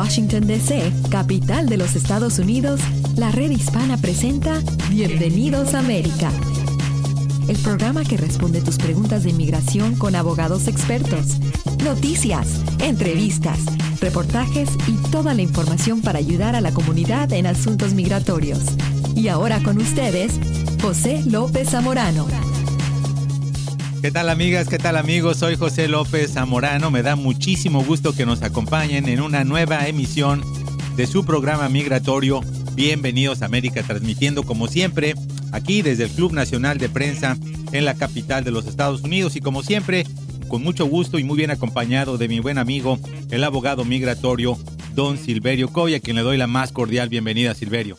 Washington, D.C., capital de los Estados Unidos, la Red Hispana presenta Bienvenidos a América. El programa que responde tus preguntas de inmigración con abogados expertos, noticias, entrevistas, reportajes y toda la información para ayudar a la comunidad en asuntos migratorios. Y ahora con ustedes, José López Zamorano. ¿Qué tal amigas? ¿Qué tal amigos? Soy José López Zamorano. Me da muchísimo gusto que nos acompañen en una nueva emisión de su programa migratorio Bienvenidos a América, transmitiendo como siempre aquí desde el Club Nacional de Prensa en la capital de los Estados Unidos y como siempre con mucho gusto y muy bien acompañado de mi buen amigo, el abogado migratorio Don Silverio Coy, a quien le doy la más cordial bienvenida. Silverio.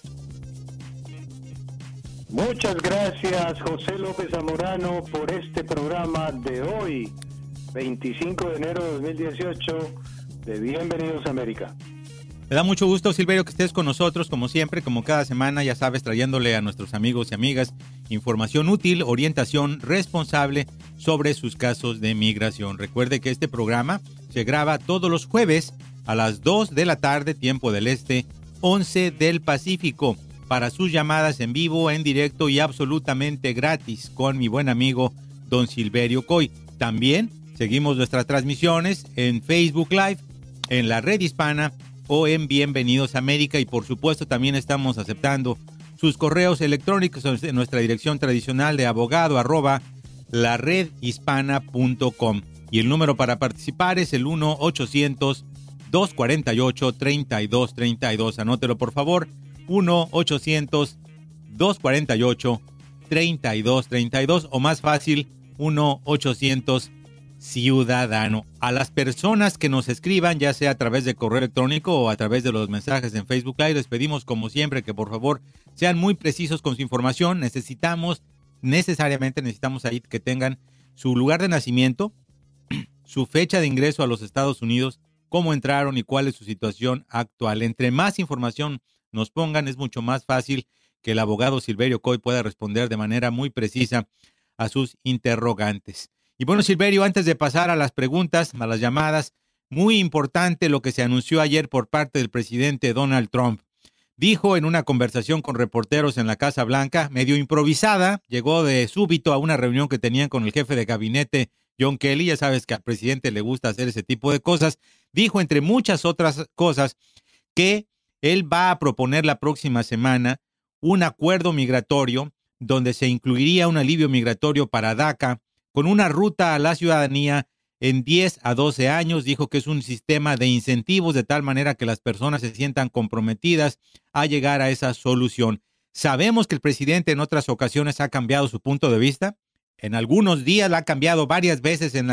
Muchas gracias, José López Zamorano, por este programa de hoy, 25 de enero de 2018, de Bienvenidos a América. Me da mucho gusto, Silverio, que estés con nosotros, como siempre, como cada semana, ya sabes, trayéndole a nuestros amigos y amigas información útil, orientación responsable sobre sus casos de migración. Recuerde que este programa se graba todos los jueves a las 2 de la tarde, tiempo del este, 11 del Pacífico, para sus llamadas en vivo, en directo y absolutamente gratis con mi buen amigo Don Silverio Coy. También seguimos nuestras transmisiones en Facebook Live, en la Red Hispana o en Bienvenidos a América, y por supuesto también estamos aceptando sus correos electrónicos en nuestra dirección tradicional de abogado @laredhispana.com, y el número para participar es el 1-800-248-3232. Anótelo por favor, 1-800-248-3232, o más fácil, 1-800-Ciudadano. A las personas que nos escriban, ya sea a través de correo electrónico o a través de los mensajes en Facebook Live, les pedimos como siempre que por favor sean muy precisos con su información. Necesariamente necesitamos ahí que tengan su lugar de nacimiento, su fecha de ingreso a los Estados Unidos, cómo entraron y cuál es su situación actual. Entre más información nos pongan, es mucho más fácil que el abogado Silverio Coy pueda responder de manera muy precisa a sus interrogantes. Y bueno, Silverio, antes de pasar a las preguntas, a las llamadas, muy importante lo que se anunció ayer por parte del presidente Donald Trump. Dijo en una conversación con reporteros en la Casa Blanca, medio improvisada, llegó de súbito a una reunión que tenían con el jefe de gabinete, John Kelly. Ya sabes que al presidente le gusta hacer ese tipo de cosas. Dijo, entre muchas otras cosas, que él va a proponer la próxima semana un acuerdo migratorio donde se incluiría un alivio migratorio para DACA con una ruta a la ciudadanía en 10 a 12 años. Dijo que es un sistema de incentivos de tal manera que las personas se sientan comprometidas a llegar a esa solución. Sabemos que el presidente en otras ocasiones ha cambiado su punto de vista. En algunos días la ha cambiado varias veces en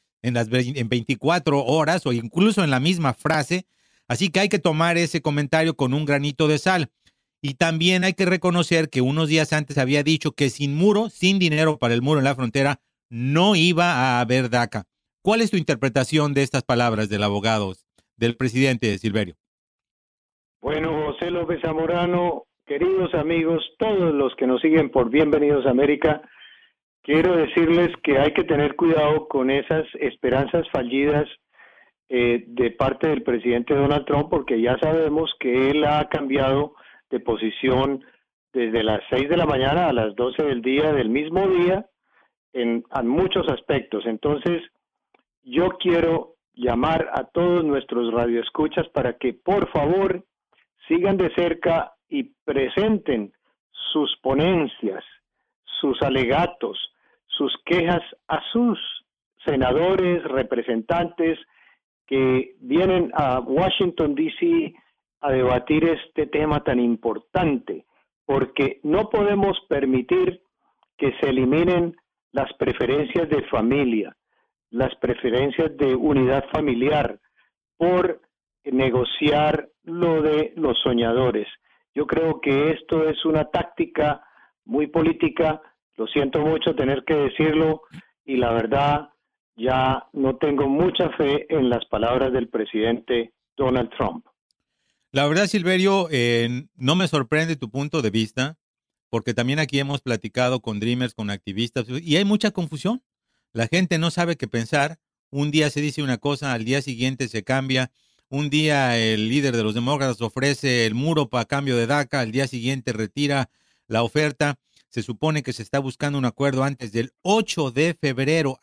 24 horas o incluso en la misma frase. Así que hay que tomar ese comentario con un granito de sal. Y también hay que reconocer que unos días antes había dicho que sin muro, sin dinero para el muro en la frontera, no iba a haber DACA. ¿Cuál es tu interpretación de estas palabras del abogado, del presidente, Silverio? Bueno, José López Zamorano, queridos amigos, todos los que nos siguen por Bienvenidos a América, quiero decirles que hay que tener cuidado con esas esperanzas fallidas de parte del presidente Donald Trump, porque ya sabemos que él ha cambiado de posición desde las 6 de la mañana a las 12 del día del mismo día en muchos aspectos. Entonces, yo quiero llamar a todos nuestros radioescuchas para que por favor sigan de cerca y presenten sus ponencias, sus alegatos, sus quejas a sus senadores, representantes que vienen a Washington, D.C. a debatir este tema tan importante, porque no podemos permitir que se eliminen las preferencias de familia, las preferencias de unidad familiar, por negociar lo de los soñadores. Yo creo que esto es una táctica muy política, lo siento mucho tener que decirlo, y la verdad ya no tengo mucha fe en las palabras del presidente Donald Trump. La verdad, Silverio, no me sorprende tu punto de vista, porque también aquí hemos platicado con Dreamers, con activistas, y hay mucha confusión. La gente no sabe qué pensar. Un día se dice una cosa, al día siguiente se cambia. Un día el líder de los demócratas ofrece el muro para cambio de DACA, al día siguiente retira la oferta. Se supone que se está buscando un acuerdo antes del 8 de febrero,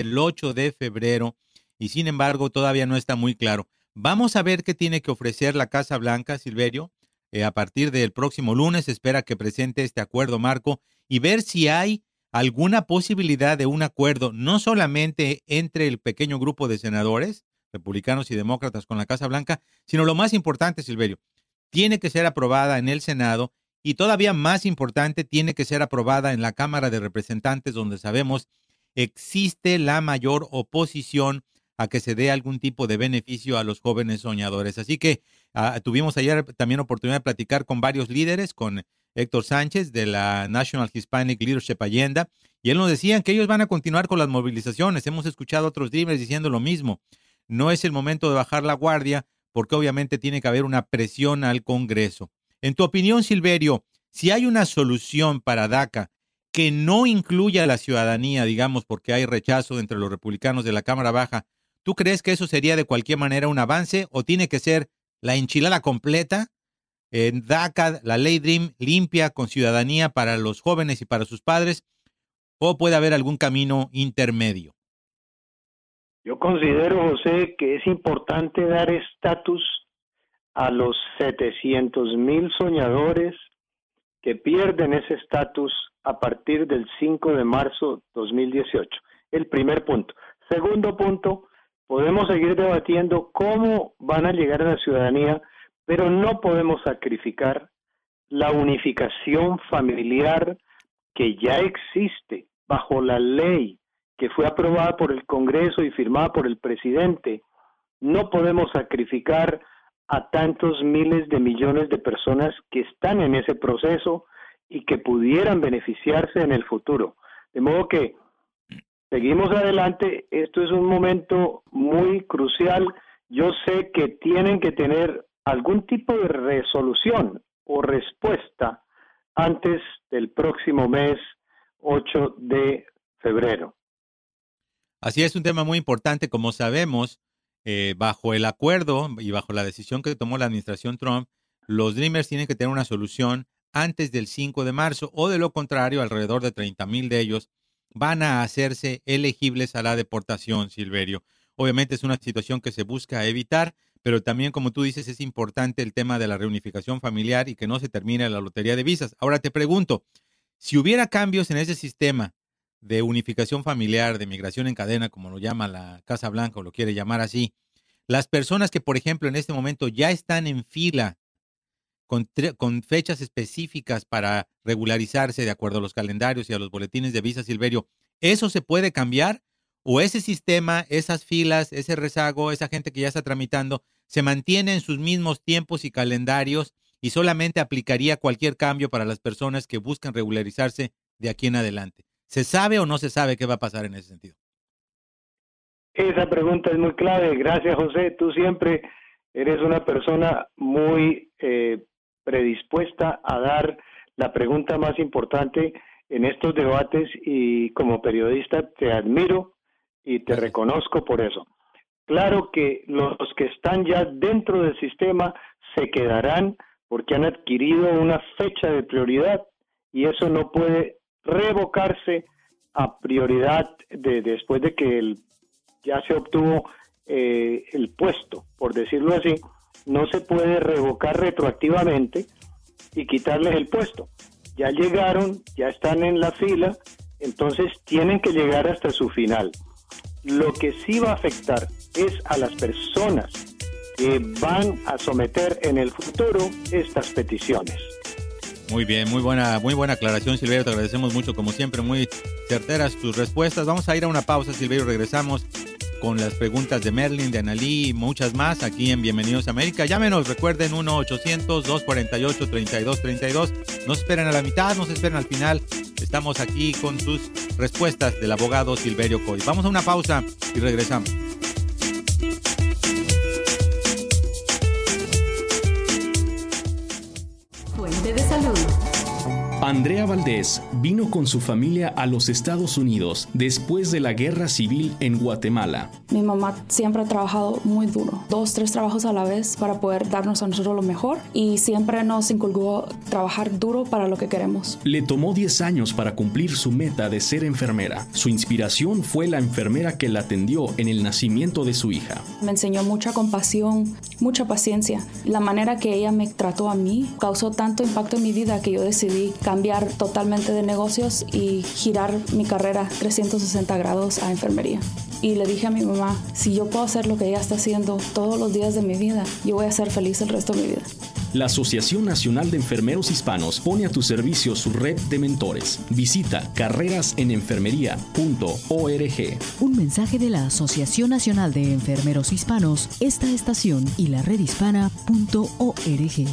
y sin embargo todavía no está muy claro. Vamos a ver qué tiene que ofrecer la Casa Blanca, Silverio. A partir del próximo lunes se espera que presente este acuerdo marco y ver si hay alguna posibilidad de un acuerdo, no solamente entre el pequeño grupo de senadores, republicanos y demócratas con la Casa Blanca, sino lo más importante, Silverio, tiene que ser aprobada en el Senado y todavía más importante, tiene que ser aprobada en la Cámara de Representantes, donde sabemos existe la mayor oposición a que se dé algún tipo de beneficio a los jóvenes soñadores. Así que tuvimos ayer también oportunidad de platicar con varios líderes, con Héctor Sánchez de la National Hispanic Leadership Agenda, y él nos decía que ellos van a continuar con las movilizaciones. Hemos escuchado a otros Dreamers diciendo lo mismo. No es el momento de bajar la guardia, porque obviamente tiene que haber una presión al Congreso. En tu opinión, Silverio, si hay una solución para DACA que no incluya a la ciudadanía, digamos, porque hay rechazo entre los republicanos de la Cámara Baja, ¿tú crees que eso sería de cualquier manera un avance o tiene que ser la enchilada completa? DACA, la ley Dream limpia con ciudadanía para los jóvenes y para sus padres, ¿o puede haber algún camino intermedio? Yo considero, José, que es importante dar estatus a los 700,000 soñadores que pierden ese estatus a partir del 5 de marzo 2018. El primer punto. Segundo punto, podemos seguir debatiendo cómo van a llegar a la ciudadanía, pero no podemos sacrificar la unificación familiar que ya existe bajo la ley que fue aprobada por el Congreso y firmada por el presidente. No podemos sacrificar a tantos miles de millones de personas que están en ese proceso y que pudieran beneficiarse en el futuro. De modo que seguimos adelante. Esto es un momento muy crucial. Yo sé que tienen que tener algún tipo de resolución o respuesta antes del próximo mes 8 de febrero. Así es, un tema muy importante. Como sabemos, bajo el acuerdo y bajo la decisión que tomó la administración Trump, los Dreamers tienen que tener una solución antes del 5 de marzo, o de lo contrario, alrededor de 30,000 de ellos van a hacerse elegibles a la deportación, Silverio. Obviamente es una situación que se busca evitar, pero también, como tú dices, es importante el tema de la reunificación familiar y que no se termine la lotería de visas. Ahora te pregunto, si hubiera cambios en ese sistema de unificación familiar, de migración en cadena, como lo llama la Casa Blanca o lo quiere llamar así, las personas que, por ejemplo, en este momento ya están en fila con fechas específicas para regularizarse de acuerdo a los calendarios y a los boletines de visa, Silverio, ¿eso se puede cambiar? ¿O ese sistema, esas filas, ese rezago, esa gente que ya está tramitando, se mantiene en sus mismos tiempos y calendarios y solamente aplicaría cualquier cambio para las personas que buscan regularizarse de aquí en adelante? ¿Se sabe o no se sabe qué va a pasar en ese sentido? Esa pregunta es muy clave. Gracias, José. Tú siempre eres una persona muy predispuesta a dar la pregunta más importante en estos debates, y como periodista te admiro y te reconozco por eso. Claro que los que están ya dentro del sistema se quedarán porque han adquirido una fecha de prioridad, y eso no puede revocarse a prioridad después de que ya se obtuvo el puesto, por decirlo así. No se puede revocar retroactivamente y quitarles el puesto. Ya llegaron, ya están en la fila, entonces tienen que llegar hasta su final. Lo que sí va a afectar es a las personas que van a someter en el futuro estas peticiones. Muy bien, muy buena aclaración, Silverio. Te agradecemos mucho, como siempre, muy certeras tus respuestas. Vamos a ir a una pausa, Silverio. Regresamos con las preguntas de Merlin, de Analí y muchas más aquí en Bienvenidos a América. Llámenos, recuerden 1-800-248-3232. No se esperen a la mitad, no se esperen al final. Estamos aquí con sus respuestas del abogado Silverio Coy. Vamos a una pausa y regresamos. Fuente de salud. Andrea Valdés vino con su familia a los Estados Unidos después de la guerra civil en Guatemala. Mi mamá siempre ha trabajado muy duro, 2, 3 trabajos a la vez para poder darnos a nosotros lo mejor, y siempre nos inculcó trabajar duro para lo que queremos. Le tomó 10 años para cumplir su meta de ser enfermera. Su inspiración fue la enfermera que la atendió en el nacimiento de su hija. Me enseñó mucha compasión, mucha paciencia. La manera que ella me trató a mí causó tanto impacto en mi vida que yo decidí cambiar totalmente de negocios y girar mi carrera 360 grados a enfermería. Y le dije a mi mamá, si yo puedo hacer lo que ella está haciendo todos los días de mi vida, yo voy a ser feliz el resto de mi vida. La Asociación Nacional de Enfermeros Hispanos pone a tu servicio su red de mentores. Visita carrerasenenfermería.org. Un mensaje de la Asociación Nacional de Enfermeros Hispanos, esta estación y la redhispana.org.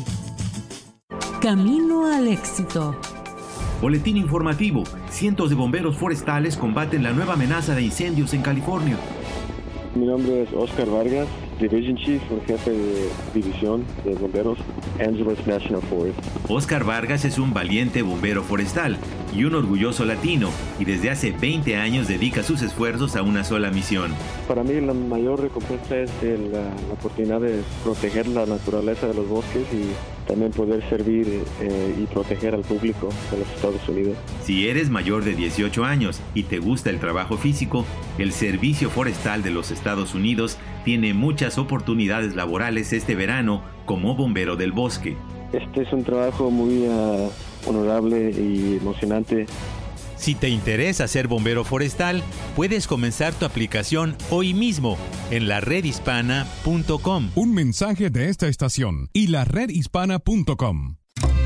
Camino al éxito. Boletín informativo. Cientos de bomberos forestales combaten la nueva amenaza de incendios en California. Mi nombre es Oscar Vargas, Division Chief, un jefe de división de bomberos, Angeles National Forest. Oscar Vargas es un valiente bombero forestal y un orgulloso latino, y desde hace 20 años dedica sus esfuerzos a una sola misión. Para mí la mayor recompensa es la oportunidad de proteger la naturaleza de los bosques y también poder servir y proteger al público de los Estados Unidos. Si eres mayor de 18 años y te gusta el trabajo físico, el Servicio Forestal de los Estados Unidos tiene muchas oportunidades laborales este verano como bombero del bosque. Este es un trabajo muy honorable y emocionante. Si te interesa ser bombero forestal, puedes comenzar tu aplicación hoy mismo en laredhispana.com. Un mensaje de esta estación y laredhispana.com.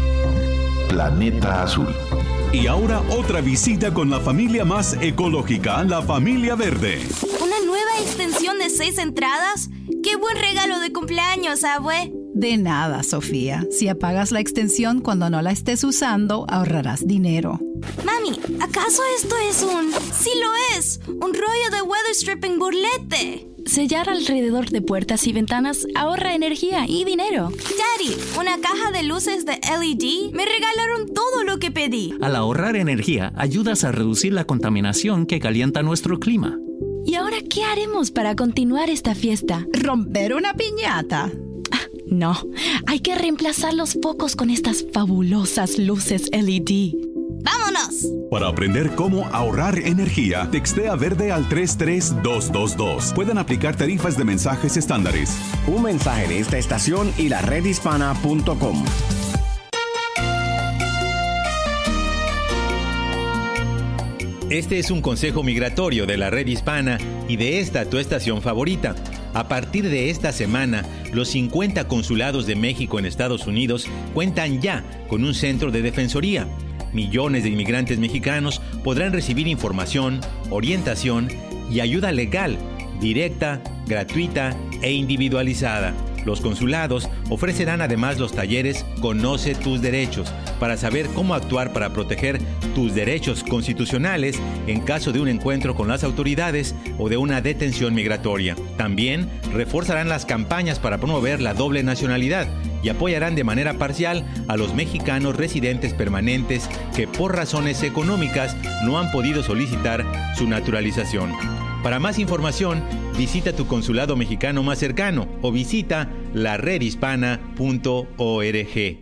Planeta Azul. Y ahora otra visita con la familia más ecológica, la familia Verde. ¿Una nueva extensión de 6 entradas? ¡Qué buen regalo de cumpleaños, abue! De nada, Sofía. Si apagas la extensión cuando no la estés usando, ahorrarás dinero. Mami, ¿acaso esto es un...? ¡Sí lo es! ¡Un rollo de weather stripping burlete! Sellar alrededor de puertas y ventanas ahorra energía y dinero. Daddy, ¿una caja de luces de LED? Me regalaron todo lo que pedí. Al ahorrar energía, ayudas a reducir la contaminación que calienta nuestro clima. ¿Y ahora qué haremos para continuar esta fiesta? ¿Romper una piñata? No, hay que reemplazar los focos con estas fabulosas luces LED. ¡Vámonos! Para aprender cómo ahorrar energía, textea verde al 33222. Pueden aplicar tarifas de mensajes estándares. Un mensaje de esta estación y la redhispana.com. Este es un consejo migratorio de la Red Hispana y de esta tu estación favorita. A partir de esta semana, los 50 consulados de México en Estados Unidos cuentan ya con un centro de defensoría. Millones de inmigrantes mexicanos podrán recibir información, orientación y ayuda legal, directa, gratuita e individualizada. Los consulados ofrecerán además los talleres Conoce tus derechos para saber cómo actuar para proteger tus derechos constitucionales en caso de un encuentro con las autoridades o de una detención migratoria. También reforzarán las campañas para promover la doble nacionalidad y apoyarán de manera parcial a los mexicanos residentes permanentes que por razones económicas no han podido solicitar su naturalización. Para más información, visita tu consulado mexicano más cercano o visita laredhispana.org.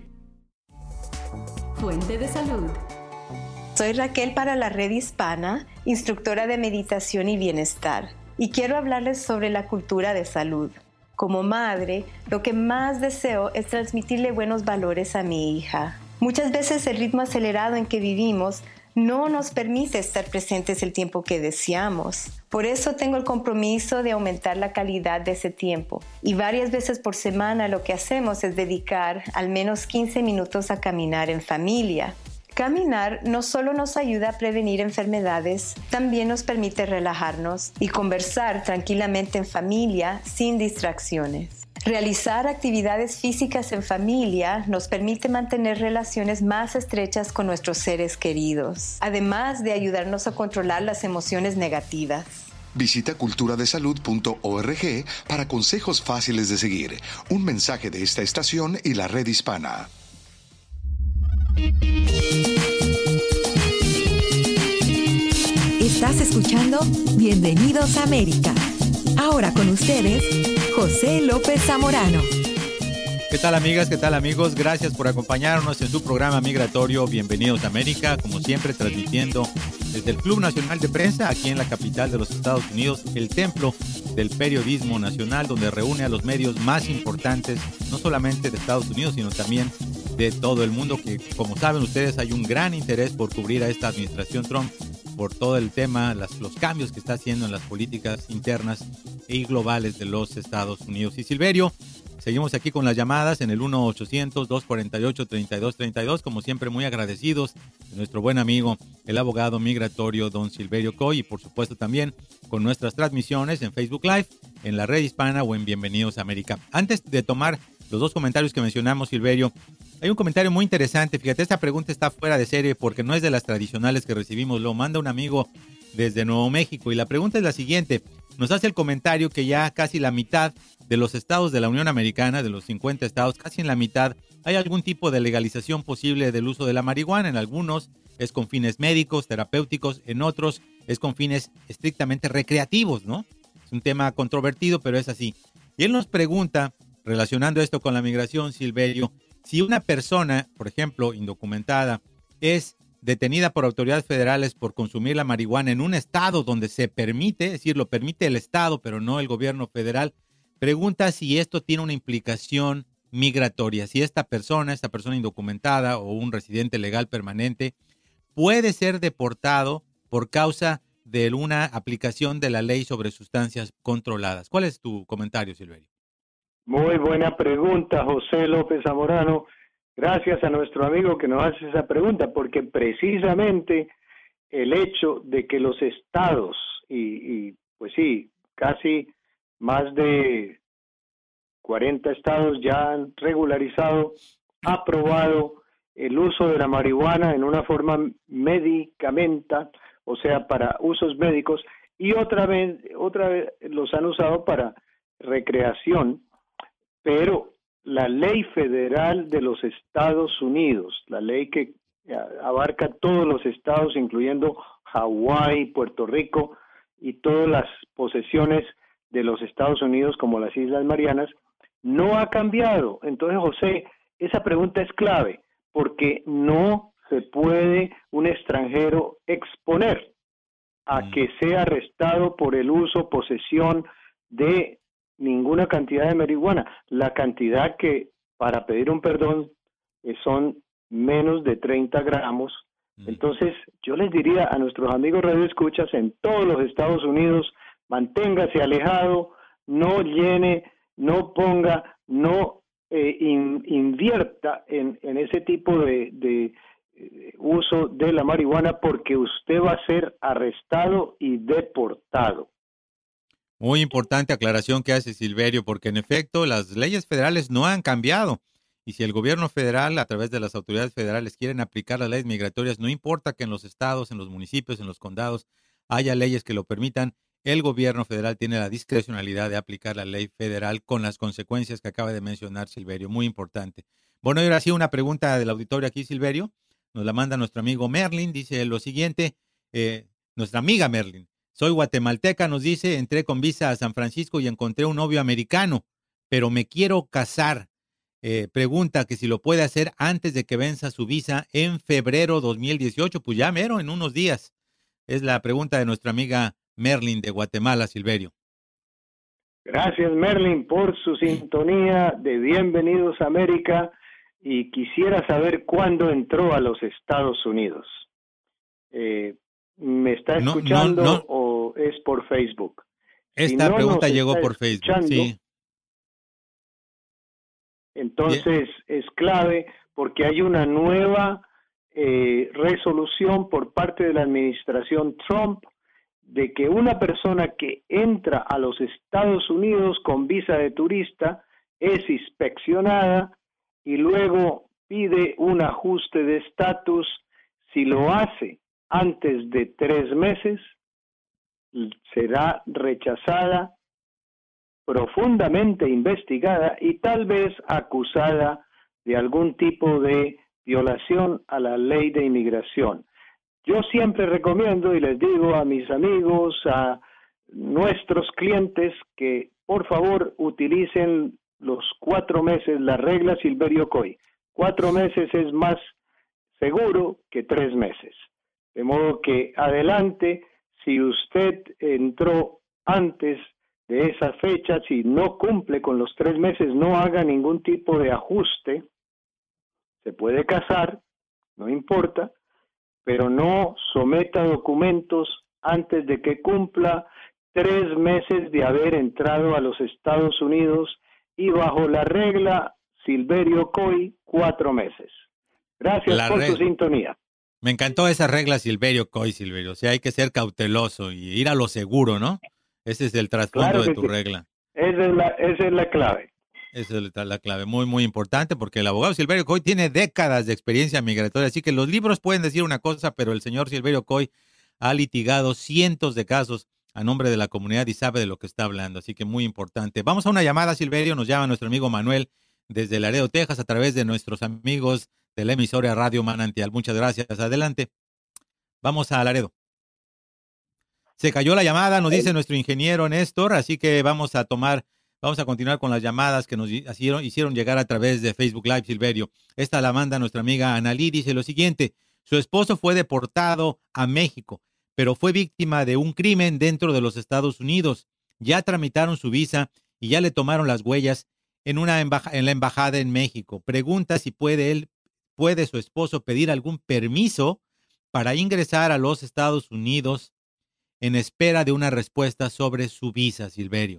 Fuente de salud. Soy Raquel para la Red Hispana, instructora de meditación y bienestar, y quiero hablarles sobre la cultura de salud. Como madre, lo que más deseo es transmitirle buenos valores a mi hija. Muchas veces el ritmo acelerado en que vivimos no nos permite estar presentes el tiempo que deseamos. Por eso tengo el compromiso de aumentar la calidad de ese tiempo. Y varias veces por semana lo que hacemos es dedicar al menos 15 minutos a caminar en familia. Caminar no solo nos ayuda a prevenir enfermedades, también nos permite relajarnos y conversar tranquilamente en familia sin distracciones. Realizar actividades físicas en familia nos permite mantener relaciones más estrechas con nuestros seres queridos, además de ayudarnos a controlar las emociones negativas. Visita culturadesalud.org para consejos fáciles de seguir. Un mensaje de esta estación y la Red Hispana. escuchando Bienvenidos a América. Ahora con ustedes, José López Zamorano. ¿Qué tal, amigas? ¿Qué tal, amigos? Gracias por acompañarnos en su programa migratorio Bienvenidos a América, como siempre transmitiendo desde el Club Nacional de Prensa, aquí en la capital de los Estados Unidos, el templo del periodismo nacional, donde reúne a los medios más importantes, no solamente de Estados Unidos, sino también de todo el mundo, que como saben ustedes hay un gran interés por cubrir a esta administración Trump, por todo el tema, los cambios que está haciendo en las políticas internas y globales de los Estados Unidos. Y Silverio, seguimos aquí con las llamadas en el 1-800-248-3232, como siempre muy agradecidos de nuestro buen amigo, el abogado migratorio don Silverio Coy, y por supuesto también con nuestras transmisiones en Facebook Live, en la Red Hispana o en Bienvenidos a América. Antes de tomar los dos comentarios que mencionamos, Silverio, hay un comentario muy interesante. Fíjate, esta pregunta está fuera de serie porque no es de las tradicionales que recibimos. Lo manda un amigo desde Nuevo México y la pregunta es la siguiente. Nos hace el comentario que ya casi la mitad de los estados de la Unión Americana, de los 50 estados, casi en la mitad, hay algún tipo de legalización posible del uso de la marihuana. En algunos es con fines médicos, terapéuticos, en otros es con fines estrictamente recreativos, ¿no? Es un tema controvertido, pero es así. Y él nos pregunta, relacionando esto con la migración, Silverio, si una persona, por ejemplo, indocumentada, es detenida por autoridades federales por consumir la marihuana en un estado donde se permite, es decir, lo permite el estado, pero no el gobierno federal, pregunta si esto tiene una implicación migratoria, si esta persona indocumentada o un residente legal permanente puede ser deportado por causa de una aplicación de la ley sobre sustancias controladas. ¿Cuál es tu comentario, Silverio? Muy buena pregunta, José López Zamorano. Gracias a nuestro amigo que nos hace esa pregunta, porque precisamente el hecho de que los estados, y pues sí, casi más de 40 estados ya han regularizado, aprobado el uso de la marihuana en una forma medicamenta, o sea, para usos médicos, y otra vez los han usado para recreación. Pero la ley federal de los Estados Unidos, la ley que abarca todos los estados, incluyendo Hawái, Puerto Rico y todas las posesiones de los Estados Unidos como las Islas Marianas, no ha cambiado. Entonces, José, esa pregunta es clave porque no se puede un extranjero exponer a que sea arrestado por el uso, posesión de ninguna cantidad de marihuana. La cantidad que para pedir un perdón son menos de 30 gramos. Entonces, yo les diría a nuestros amigos radioescuchas en todos los Estados Unidos, manténgase alejado, no llene, no ponga, no invierta en ese tipo de uso de la marihuana porque usted va a ser arrestado y deportado. Muy importante aclaración que hace Silverio, porque en efecto las leyes federales no han cambiado. Y si el gobierno federal, a través de las autoridades federales, quieren aplicar las leyes migratorias, no importa que en los estados, en los municipios, en los condados, haya leyes que lo permitan, el gobierno federal tiene la discrecionalidad de aplicar la ley federal con las consecuencias que acaba de mencionar Silverio. Muy importante. Bueno, y ahora sí una pregunta del auditorio aquí, Silverio. Nos la manda nuestro amigo Merlin. Dice lo siguiente, nuestra amiga Merlin. Soy guatemalteca, nos dice, entré con visa a San Francisco y encontré un novio americano, pero me quiero casar. Pregunta que si lo puede hacer antes de que venza su visa en febrero 2018, pues ya mero, en unos días. Es la pregunta de nuestra amiga Merlin de Guatemala, Silverio. Gracias, Merlin, por su sintonía de Bienvenidos a América, y quisiera saber cuándo entró a los Estados Unidos. ¿Me está escuchando o es por Facebook? Esta pregunta llegó por Facebook, sí. Entonces es clave porque hay una nueva resolución por parte de la administración Trump de que una persona que entra a los Estados Unidos con visa de turista es inspeccionada y luego pide un ajuste de estatus. Si lo hace antes de 3 meses, será rechazada, profundamente investigada y tal vez acusada de algún tipo de violación a la ley de inmigración. Yo siempre recomiendo y les digo a mis amigos, a nuestros clientes, que por favor utilicen los 4 meses, la regla Silverio Coy. 4 meses es más seguro que 3 meses. De modo que adelante, si usted entró antes de esa fecha, si no cumple con los 3 meses, no haga ningún tipo de ajuste. Se puede casar, no importa, pero no someta documentos antes de que cumpla 3 meses de haber entrado a los Estados Unidos y bajo la regla Silverio Coy, 4 meses. Gracias por su sintonía. Me encantó esa regla Silverio Coy, Silverio. O sea, hay que ser cauteloso y ir a lo seguro, ¿no? Ese es el trasfondo de tu regla. Esa es la clave. Esa es la clave, muy, muy importante, porque el abogado Silverio Coy tiene décadas de experiencia migratoria, así que los libros pueden decir una cosa, pero el señor Silverio Coy ha litigado cientos de casos a nombre de la comunidad y sabe de lo que está hablando, así que muy importante. Vamos a una llamada, Silverio, nos llama nuestro amigo Manuel desde Laredo, Texas, a través de nuestros amigos de la emisora Radio Manantial. Muchas gracias, adelante. Vamos a Laredo. Se cayó la llamada, nos dice nuestro ingeniero Néstor, así que vamos a continuar con las llamadas que nos hicieron llegar a través de Facebook Live, Silverio. Esta la manda nuestra amiga Analí, dice lo siguiente: su esposo fue deportado a México, pero fue víctima de un crimen dentro de los Estados Unidos. Ya tramitaron su visa y ya le tomaron las huellas en la embajada en México. Pregunta si puede su esposo pedir algún permiso para ingresar a los Estados Unidos en espera de una respuesta sobre su visa, Silverio.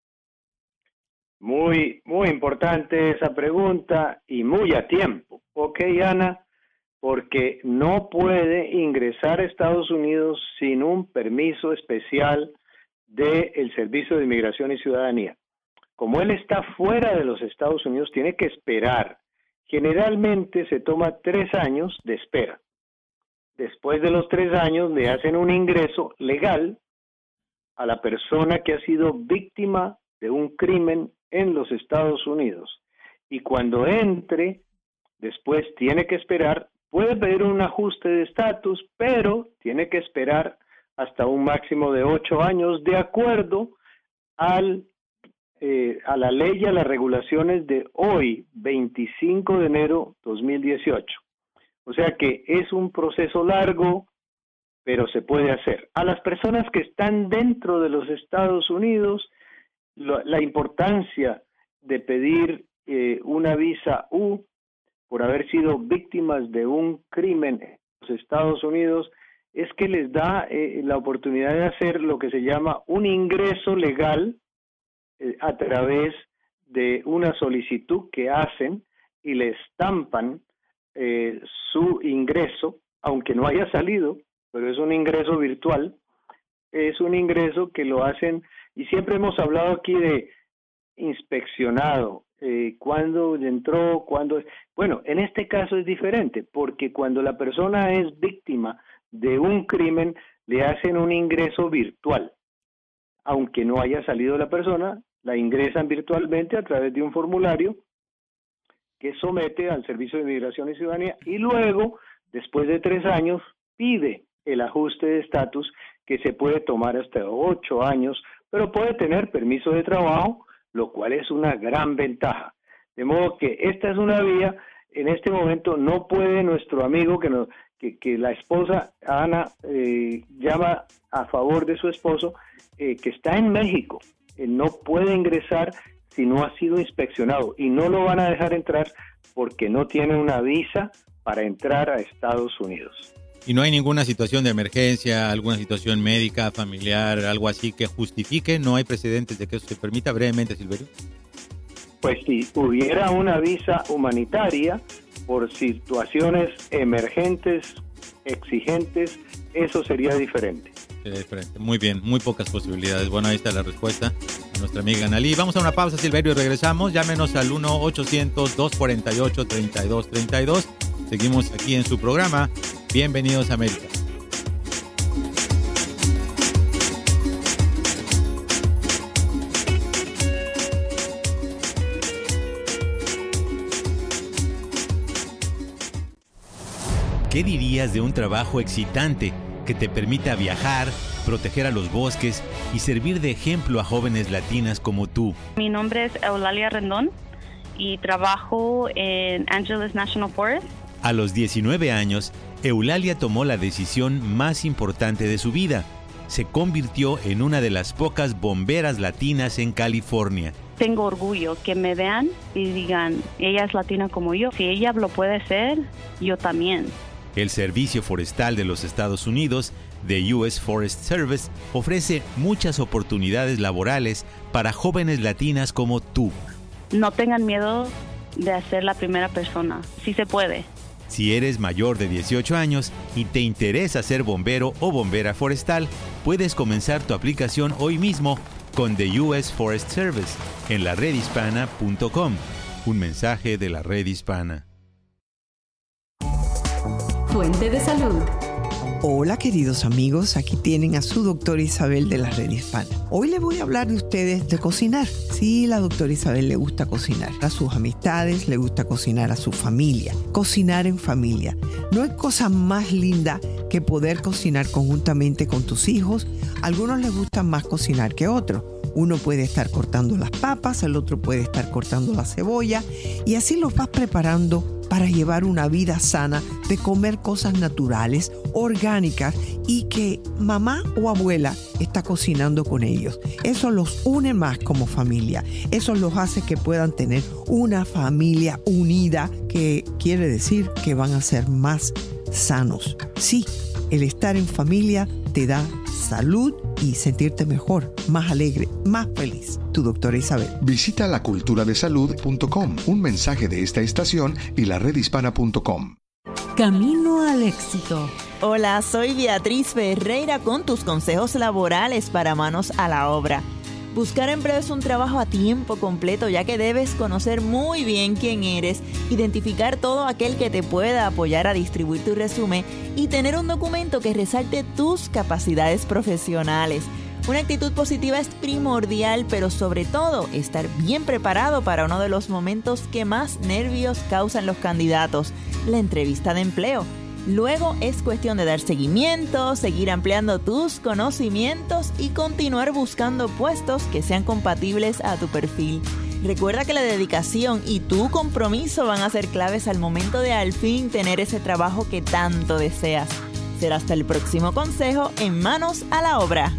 Muy, muy importante esa pregunta y muy a tiempo. Ok, Ana, porque no puede ingresar a Estados Unidos sin un permiso especial del Servicio de Inmigración y Ciudadanía. Como él está fuera de los Estados Unidos, tiene que esperar. Generalmente se toma 3 años de espera. Después de los 3 años le hacen un ingreso legal a la persona que ha sido víctima de un crimen en los Estados Unidos. Y cuando entre, después tiene que esperar, puede pedir un ajuste de estatus, pero tiene que esperar hasta un máximo de 8 años de acuerdo a la ley y a las regulaciones de hoy, 25 de enero 2018. O sea que es un proceso largo, pero se puede hacer. A las personas que están dentro de los Estados Unidos, la importancia de pedir una visa U por haber sido víctimas de un crimen en los Estados Unidos es que les da la oportunidad de hacer lo que se llama un ingreso legal a través de una solicitud que hacen y le estampan su ingreso, aunque no haya salido, pero es un ingreso virtual, es un ingreso que lo hacen, y siempre hemos hablado aquí de inspeccionado, cuándo entró, cuándo... Bueno, en este caso es diferente, porque cuando la persona es víctima de un crimen, le hacen un ingreso virtual. Aunque no haya salido la persona, la ingresan virtualmente a través de un formulario que somete al Servicio de Inmigración y Ciudadanía y luego, después de 3 años, pide el ajuste de estatus que se puede tomar hasta 8 años, pero puede tener permiso de trabajo, lo cual es una gran ventaja. De modo que esta es una vía. En este momento no puede nuestro amigo que la esposa Ana llama a favor de su esposo que está en México. No puede ingresar si no ha sido inspeccionado y no lo van a dejar entrar porque no tiene una visa para entrar a Estados Unidos. ¿Y no hay ninguna situación de emergencia, alguna situación médica, familiar, algo así que justifique? ¿No hay precedentes de que eso se permita? Brevemente, Silverio. Pues si hubiera una visa humanitaria por situaciones emergentes, exigentes, eso sería diferente. Sería diferente. Muy bien, muy pocas posibilidades. Bueno, ahí está la respuesta a nuestra amiga Analí. Vamos a una pausa, Silverio, y regresamos. Llámenos al 1-800-248-3232. Seguimos aquí en su programa. Bienvenidos a América. ¿Qué dirías de un trabajo excitante que te permita viajar, proteger a los bosques y servir de ejemplo a jóvenes latinas como tú? Mi nombre es Eulalia Rendón y trabajo en Angeles National Forest. A los 19 años, Eulalia tomó la decisión más importante de su vida. Se convirtió en una de las pocas bomberas latinas en California. Tengo orgullo que me vean y digan, ella es latina como yo. Si ella lo puede hacer, yo también. El Servicio Forestal de los Estados Unidos, The U.S. Forest Service, ofrece muchas oportunidades laborales para jóvenes latinas como tú. No tengan miedo de ser la primera persona. Sí se puede. Si eres mayor de 18 años y te interesa ser bombero o bombera forestal, puedes comenzar tu aplicación hoy mismo con The U.S. Forest Service en laredhispana.com. Un mensaje de la Red Hispana. Fuente de salud. Hola queridos amigos, aquí tienen a su doctora Isabel de la Red Hispana. Hoy les voy a hablar de ustedes de cocinar. Sí, la doctora Isabel le gusta cocinar a sus amistades, le gusta cocinar a su familia. Cocinar en familia. No hay cosa más linda que poder cocinar conjuntamente con tus hijos. A algunos les gusta más cocinar que otros. Uno puede estar cortando las papas, el otro puede estar cortando la cebolla y así los vas preparando para llevar una vida sana, de comer cosas naturales, orgánicas y que mamá o abuela está cocinando con ellos. Eso los une más como familia. Eso los hace que puedan tener una familia unida, que quiere decir que van a ser más sanos. Sí, el estar en familia te da salud y sentirte mejor, más alegre, más feliz. Tu doctora Isabel. Visita laculturadesalud.com. Un mensaje de esta estación y laredhispana.com. Camino al éxito. Hola, soy Beatriz Ferreira con tus consejos laborales para manos a la obra. Buscar empleo es un trabajo a tiempo completo, ya que debes conocer muy bien quién eres, identificar todo aquel que te pueda apoyar a distribuir tu resumen y tener un documento que resalte tus capacidades profesionales. Una actitud positiva es primordial, pero sobre todo estar bien preparado para uno de los momentos que más nervios causan los candidatos, la entrevista de empleo. Luego es cuestión de dar seguimiento, seguir ampliando tus conocimientos y continuar buscando puestos que sean compatibles a tu perfil. Recuerda que la dedicación y tu compromiso van a ser claves al momento de al fin tener ese trabajo que tanto deseas. Será hasta el próximo consejo en Manos a la Obra.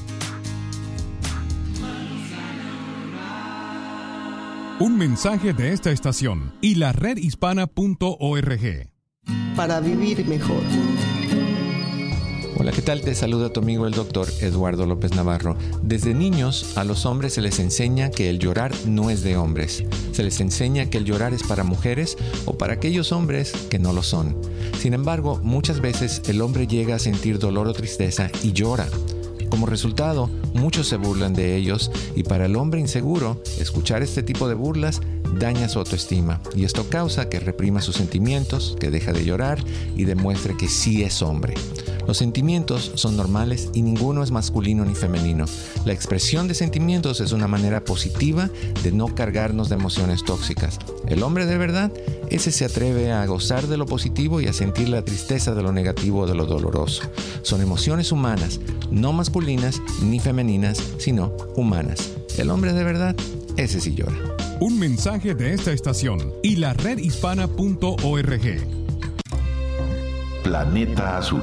Un mensaje de esta estación y la redhispana.org. Para vivir mejor. Hola, ¿qué tal? Te saluda tu amigo el doctor Eduardo López Navarro. Desde niños a los hombres se les enseña que el llorar no es de hombres. Se les enseña que el llorar es para mujeres o para aquellos hombres que no lo son. Sin embargo, muchas veces el hombre llega a sentir dolor o tristeza y llora. Como resultado, muchos se burlan de ellos y para el hombre inseguro, escuchar este tipo de burlas daña su autoestima y esto causa que reprima sus sentimientos, que deja de llorar y demuestre que sí es hombre. Los sentimientos son normales y ninguno es masculino ni femenino. La expresión de sentimientos es una manera positiva de no cargarnos de emociones tóxicas. El hombre de verdad, ese se atreve a gozar de lo positivo y a sentir la tristeza de lo negativo o de lo doloroso. Son emociones humanas, no masculinas ni femeninas, sino humanas. El hombre de verdad, ese sí llora. Un mensaje de esta estación y la redhispana.org. Planeta Azul.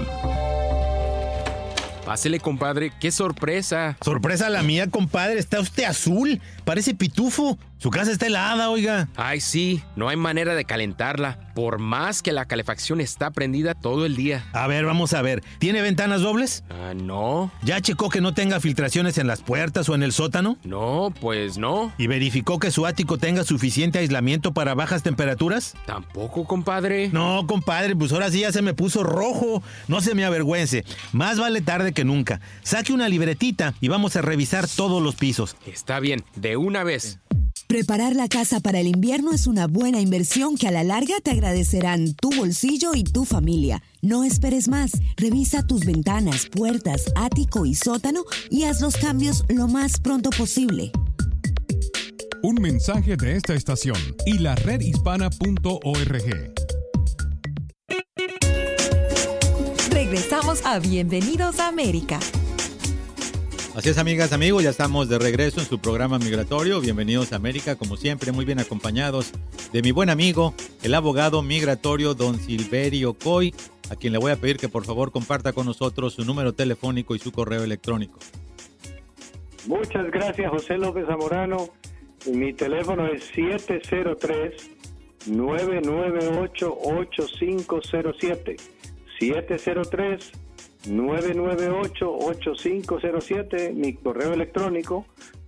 Pásele, compadre, qué sorpresa. Sorpresa la mía, compadre, está usted azul, parece pitufo. Su casa está helada, oiga. Ay, sí, no hay manera de calentarla, por más que la calefacción está prendida todo el día. A ver, vamos a ver, ¿tiene ventanas dobles? No. ¿Ya checó que no tenga filtraciones en las puertas o en el sótano? No, pues no. ¿Y verificó que su ático tenga suficiente aislamiento para bajas temperaturas? Tampoco, compadre. No, compadre, pues ahora sí ya se me puso rojo. No se me avergüence, más vale tarde que nunca. Saque una libretita y vamos a revisar todos los pisos. Está bien, de una vez. Preparar la casa para el invierno es una buena inversión que a la larga te agradecerán tu bolsillo y tu familia. No esperes más. Revisa tus ventanas, puertas, ático y sótano y haz los cambios lo más pronto posible. Un mensaje de esta estación y la redhispana.org. Regresamos a Bienvenidos a América. Así es, amigas, amigos, ya estamos de regreso en su programa migratorio. Bienvenidos a América, como siempre, muy bien acompañados de mi buen amigo, el abogado migratorio don Silverio Coy, a quien le voy a pedir que por favor comparta con nosotros su número telefónico y su correo electrónico. Muchas gracias, José López Zamorano. Mi teléfono es 703-998-8507. 703-998-8507. Mi correo electrónico,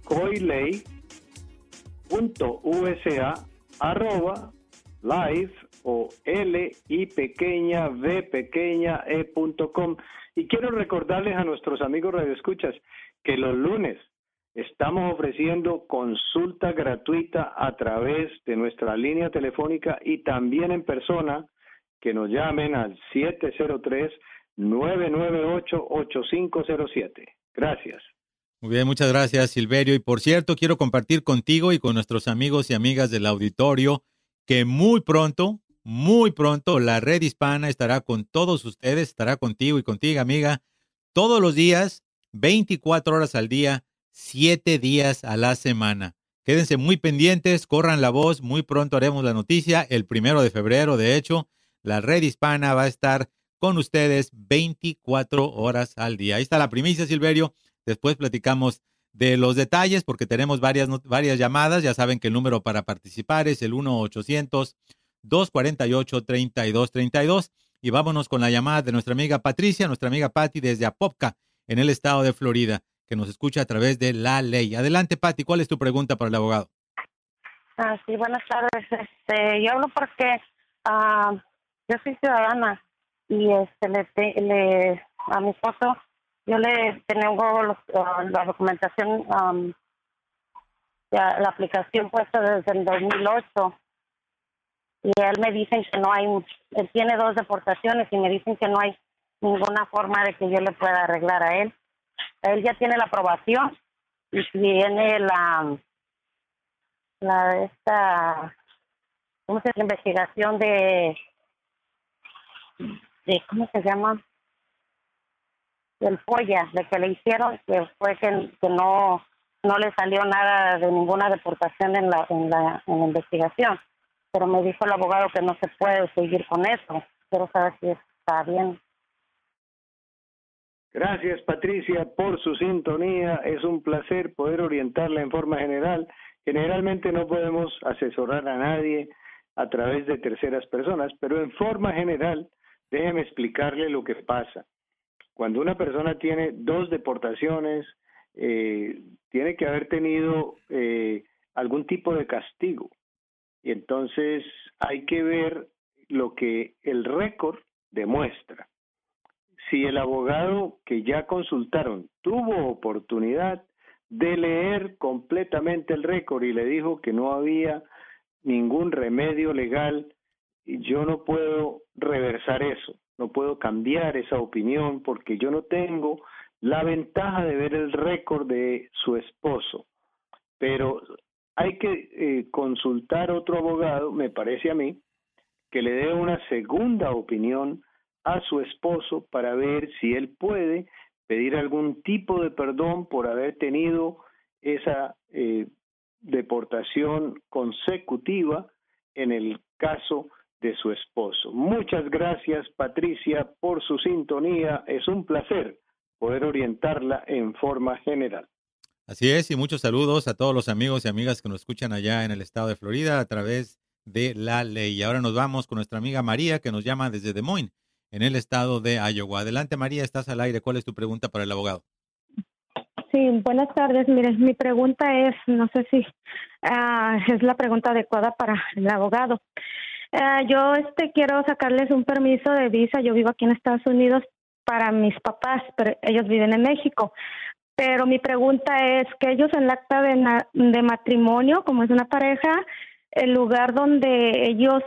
coyley.usa@live o live.com. Y quiero recordarles a nuestros amigos radioescuchas que los lunes estamos ofreciendo consulta gratuita a través de nuestra línea telefónica y también en persona, que nos llamen al 703-998-8507. Gracias. Muy bien, muchas gracias, Silverio. Y por cierto, quiero compartir contigo y con nuestros amigos y amigas del auditorio que muy pronto, la Red Hispana estará con todos ustedes, estará contigo y contigo, amiga, todos los días, 24 horas al día, 7 días a la semana. Quédense muy pendientes, corran la voz, muy pronto haremos la noticia, el 1 de febrero, de hecho, la Red Hispana va a estar con ustedes 24 horas al día. Ahí está la primicia, Silverio. Después platicamos de los detalles porque tenemos varias llamadas. Ya saben que el número para participar es el 1-800-248-3232. Y vámonos con la llamada de nuestra amiga Patricia, nuestra amiga Patty desde Apopka, en el estado de Florida, que nos escucha a través de La Ley. Adelante, Patty, ¿cuál es tu pregunta para el abogado? Sí, buenas tardes. Yo hablo porque yo soy ciudadana y a mi esposo yo le tengo la documentación, la aplicación puesta desde el 2008 y él me dicen que no hay, él tiene 2 deportaciones y me dicen que no hay ninguna forma de que yo le pueda arreglar a él. Él ya tiene la aprobación y tiene la investigación de ¿cómo se llama? Del FOIA, de que le hicieron, que fue que no le salió nada de ninguna deportación en la investigación. Pero me dijo el abogado que no se puede seguir con eso. Quiero saber si está bien. Gracias, Patricia, por su sintonía. Es un placer poder orientarla en forma general. Generalmente no podemos asesorar a nadie a través de terceras personas, pero en forma general, déjeme explicarle lo que pasa. Cuando una persona tiene 2 deportaciones, tiene que haber tenido algún tipo de castigo. Y entonces hay que ver lo que el récord demuestra. Si el abogado que ya consultaron tuvo oportunidad de leer completamente el récord y le dijo que no había ningún remedio legal, yo no puedo reversar eso, no puedo cambiar esa opinión porque yo no tengo la ventaja de ver el récord de su esposo. Pero hay que consultar otro abogado, me parece a mí, que le dé una segunda opinión a su esposo para ver si él puede pedir algún tipo de perdón por haber tenido esa deportación consecutiva en el caso de su esposo. Muchas gracias, Patricia, por su sintonía. Es un placer poder orientarla en forma general. Así es, y muchos saludos a todos los amigos y amigas que nos escuchan allá en el estado de Florida a través de La Ley. Y ahora nos vamos con nuestra amiga María, que nos llama desde Des Moines, en el estado de Iowa. Adelante, María, estás al aire. ¿Cuál es tu pregunta para el abogado? Sí, buenas tardes. Mire, mi pregunta es, no sé si es la pregunta adecuada para el abogado. Yo quiero sacarles un permiso de visa. Yo vivo aquí en Estados Unidos para mis papás, pero ellos viven en México. Pero mi pregunta es que ellos en el acta de matrimonio, como es una pareja, el lugar donde ellos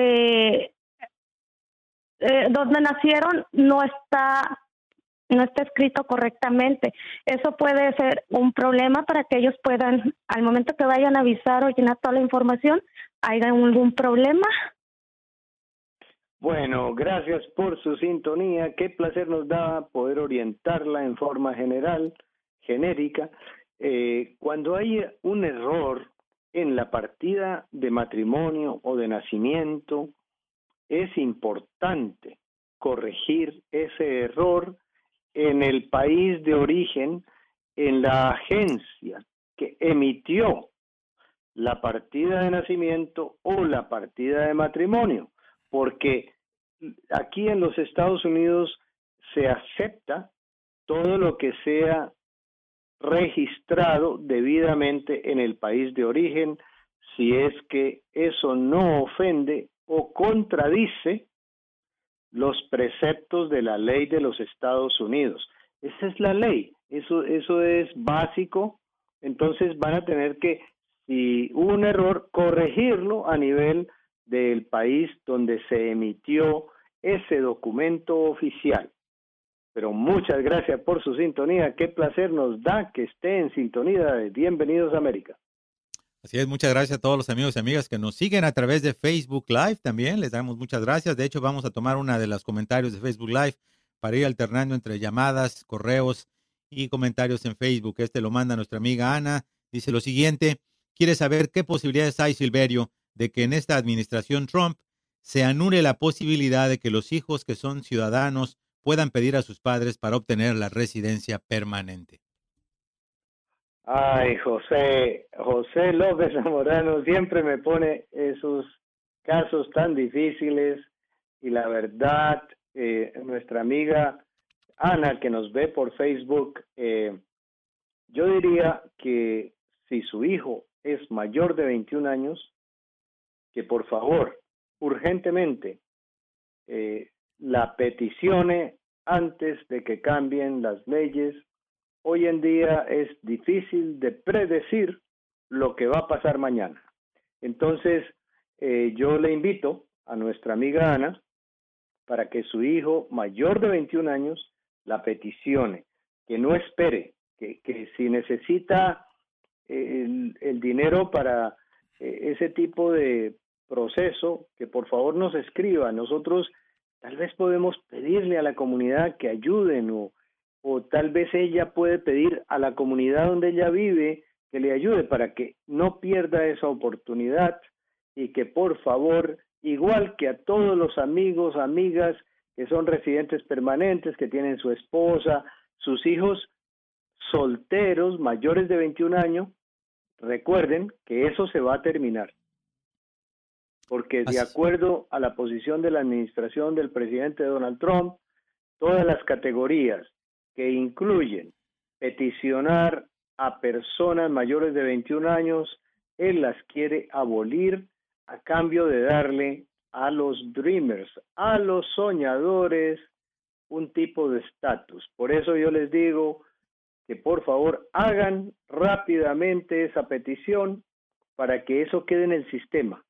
donde nacieron no está escrito correctamente. Eso puede ser un problema para que ellos puedan, al momento que vayan a avisar o llenar toda la información, ¿hay algún problema? Bueno, gracias por su sintonía. Qué placer nos da poder orientarla en forma general, genérica. Cuando hay un error en la partida de matrimonio o de nacimiento, es importante corregir ese error en el país de origen, en la agencia que emitió la partida de nacimiento o la partida de matrimonio, porque aquí en los Estados Unidos se acepta todo lo que sea registrado debidamente en el país de origen, si es que eso no ofende o contradice los preceptos de la ley de los Estados Unidos. Esa es la ley, eso es básico. Entonces van a tener que, si hubo un error, corregirlo a nivel del país donde se emitió ese documento oficial. Pero muchas gracias por su sintonía. Qué placer nos da que esté en sintonía de Bienvenidos a América. Así es, muchas gracias a todos los amigos y amigas que nos siguen a través de Facebook Live también. Les damos muchas gracias. De hecho, vamos a tomar una de los comentarios de Facebook Live para ir alternando entre llamadas, correos y comentarios en Facebook. Este lo manda nuestra amiga Ana. Dice lo siguiente: quiere saber qué posibilidades hay, Silverio, de que en esta administración Trump se anule la posibilidad de que los hijos que son ciudadanos puedan pedir a sus padres para obtener la residencia permanente. Ay, José López Zamorano siempre me pone esos casos tan difíciles, y la verdad, nuestra amiga Ana, que nos ve por Facebook, yo diría que si su hijo es mayor de 21 años, que por favor, urgentemente, la peticione antes de que cambien las leyes. Hoy en día es difícil de predecir lo que va a pasar mañana. Entonces, yo le invito a nuestra amiga Ana para que su hijo mayor de 21 años la peticione, que no espere, que si necesita el dinero para ese tipo de proceso, que por favor nos escriba. Nosotros tal vez podemos pedirle a la comunidad que ayuden, o tal vez ella puede pedir a la comunidad donde ella vive que le ayude para que no pierda esa oportunidad, y que por favor, igual que a todos los amigos, amigas que son residentes permanentes, que tienen su esposa, sus hijos solteros mayores de 21 años, recuerden que eso se va a terminar. Porque de acuerdo a la posición de la administración del presidente Donald Trump, todas las categorías que incluyen peticionar a personas mayores de 21 años, él las quiere abolir a cambio de darle a los dreamers, a los soñadores, un tipo de estatus. Por eso yo les digo que por favor hagan rápidamente esa petición para que eso quede en el sistema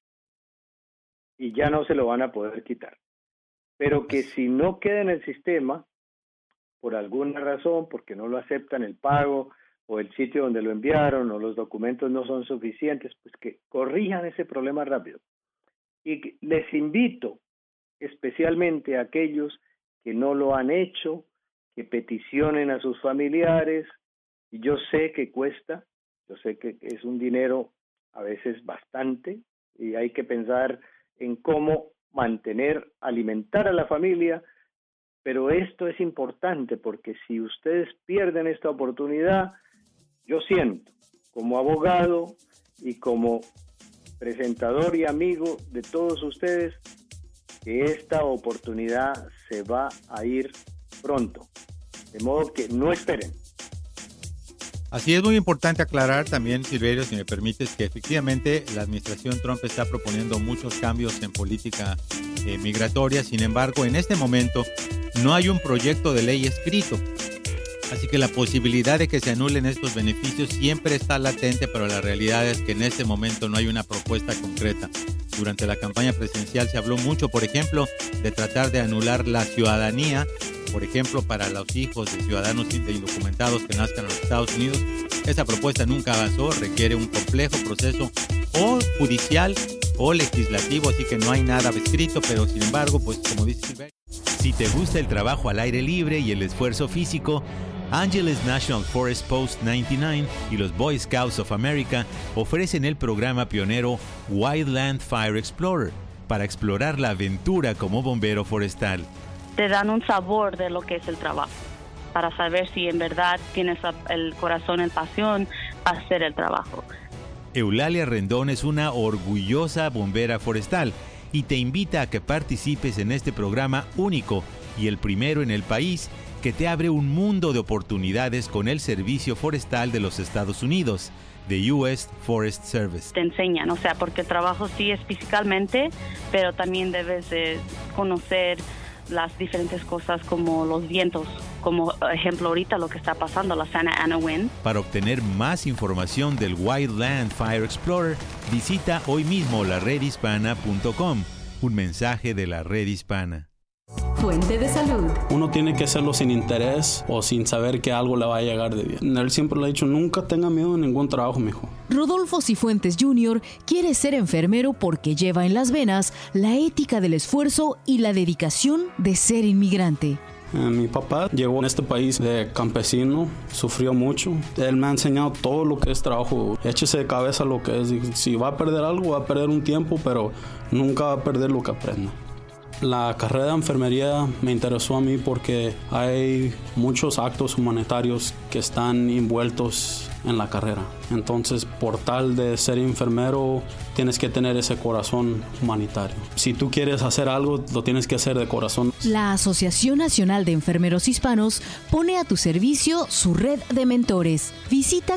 y ya no se lo van a poder quitar. Pero que si no queda en el sistema, por alguna razón, porque no lo aceptan el pago, o el sitio donde lo enviaron, o los documentos no son suficientes, pues que corrijan ese problema rápido. Y les invito especialmente a aquellos que no lo han hecho, que peticionen a sus familiares. Y yo sé que cuesta, yo sé que es un dinero a veces bastante, y hay que pensar en cómo mantener, alimentar a la familia, pero esto es importante porque si ustedes pierden esta oportunidad, yo siento como abogado y como presentador y amigo de todos ustedes que esta oportunidad se va a ir pronto, de modo que no esperen. Así es muy importante aclarar también, Silverio, si me permites, que efectivamente la administración Trump está proponiendo muchos cambios en política migratoria. Sin embargo, en este momento no hay un proyecto de ley escrito. Así que la posibilidad de que se anulen estos beneficios siempre está latente, pero la realidad es que en este momento no hay una propuesta concreta. Durante la campaña presidencial se habló mucho, por ejemplo, de tratar de anular la ciudadanía, por ejemplo, para los hijos de ciudadanos indocumentados que nazcan en los Estados Unidos. Esa propuesta nunca avanzó, requiere un complejo proceso o judicial o legislativo, así que no hay nada escrito, pero sin embargo, pues como dice Silverio. Si te gusta el trabajo al aire libre y el esfuerzo físico, Angeles National Forest Post 99 y los Boy Scouts of America ofrecen el programa pionero Wildland Fire Explorer para explorar la aventura como bombero forestal. Te dan un sabor de lo que es el trabajo, para saber si en verdad tienes el corazón, el pasión a hacer el trabajo. Eulalia Rendón es una orgullosa bombera forestal y te invita a que participes en este programa único y el primero en el país que te abre un mundo de oportunidades con el Servicio Forestal de los Estados Unidos, the U.S. Forest Service. Te enseñan, porque el trabajo sí es físicamente, pero también debes de conocer las diferentes cosas como los vientos, como ejemplo ahorita lo que está pasando, la Santa Ana Wind. Para obtener más información del Wildland Fire Explorer, visita hoy mismo laredhispana.com. Un mensaje de la Red Hispana. Fuente de salud. Uno tiene que hacerlo sin interés o sin saber que algo le va a llegar de bien. Él siempre le ha dicho, nunca tenga miedo en ningún trabajo, mijo. Rodolfo Cifuentes Jr. quiere ser enfermero porque lleva en las venas la ética del esfuerzo y la dedicación de ser inmigrante. Mi papá llegó a este país de campesino, sufrió mucho. Él me ha enseñado todo lo que es trabajo. Échese de cabeza lo que es. Si va a perder algo, va a perder un tiempo, pero nunca va a perder lo que aprenda. La carrera de enfermería me interesó a mí porque hay muchos actos humanitarios que están envueltos en la carrera. Entonces, por tal de ser enfermero, tienes que tener ese corazón humanitario. Si tú quieres hacer algo, lo tienes que hacer de corazón. La Asociación Nacional de Enfermeros Hispanos pone a tu servicio su red de mentores. Visita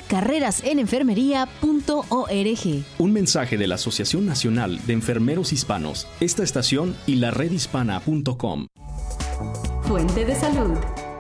carrerasenenfermería.org. Un mensaje de la Asociación Nacional de Enfermeros Hispanos, esta estación y la redhispana.com. Fuente de salud.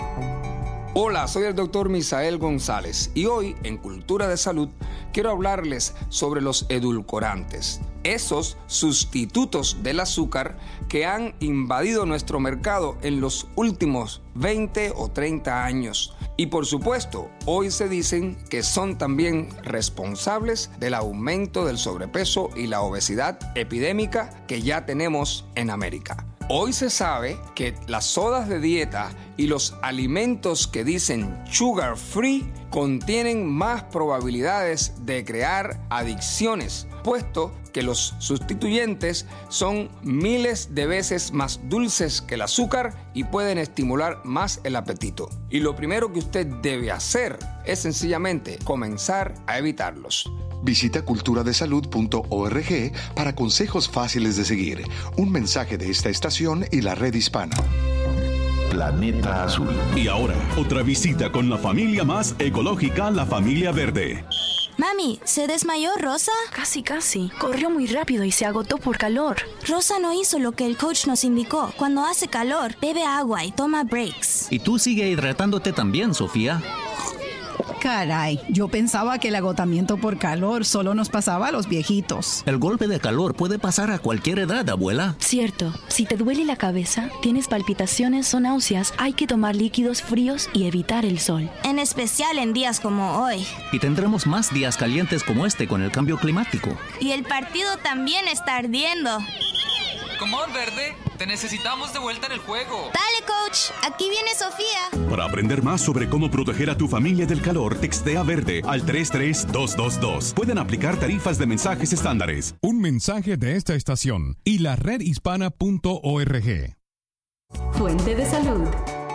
Hola, soy el doctor Misael González y hoy en Cultura de Salud quiero hablarles sobre los edulcorantes, esos sustitutos del azúcar que han invadido nuestro mercado en los últimos 20 o 30 años. Y por supuesto, hoy se dicen que son también responsables del aumento del sobrepeso y la obesidad epidémica que ya tenemos en América. Hoy se sabe que las sodas de dieta y los alimentos que dicen sugar free contienen más probabilidades de crear adicciones, puesto que los sustituyentes son miles de veces más dulces que el azúcar y pueden estimular más el apetito. Y lo primero que usted debe hacer es sencillamente comenzar a evitarlos. Visita culturadesalud.org para consejos fáciles de seguir. Un mensaje de esta estación y la Red Hispana. Planeta Azul. Y ahora, otra visita con la familia más ecológica, la familia verde. Mami, ¿se desmayó Rosa? Casi. Corrió muy rápido y se agotó por calor. Rosa no hizo lo que el coach nos indicó. Cuando hace calor, bebe agua y toma breaks. Y tú sigue hidratándote también, Sofía. Caray, yo pensaba que el agotamiento por calor solo nos pasaba a los viejitos. El golpe de calor puede pasar a cualquier edad, abuela. Cierto, si te duele la cabeza, tienes palpitaciones o náuseas, hay que tomar líquidos fríos y evitar el sol. En especial en días como hoy. Y tendremos más días calientes como este con el cambio climático. Y el partido también está ardiendo. Come on, Verde, te necesitamos de vuelta en el juego. Dale, coach, aquí viene Sofía. Para aprender más sobre cómo proteger a tu familia del calor, textea Verde al 33222. Pueden aplicar tarifas de mensajes estándares. Un mensaje de esta estación y la redhispana.org. Fuente de salud.